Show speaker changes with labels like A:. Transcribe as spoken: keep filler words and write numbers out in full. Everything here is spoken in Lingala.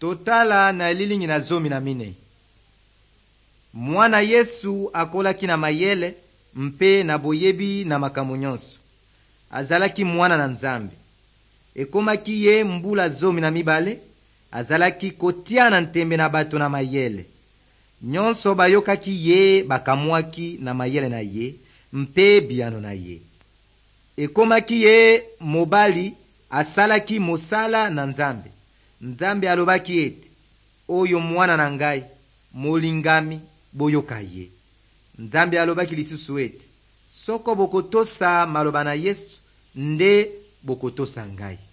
A: Totala na elilingi na zomi na mine. Mwana Yesu akolaki na mayele mpe na boyebi na makambo nyonso. Azalaki mwana na Nzambe. Ekomaki ye mbula zomi na mibale, azalaki kotiana ntembe na bato na mayele. Nyonso bayokaki ye bakamwaki na mayele na ye mpe biano na ye. Ekomaki ye mobali asalaki mosala na Nzambe. Nzambe alobaki ete, oyo mwana na ngai, molingami, boyoka ye. Nzambe alobaki lisusu ete, soko bokotosa maloba na Yesu, nde bokotosa ngai.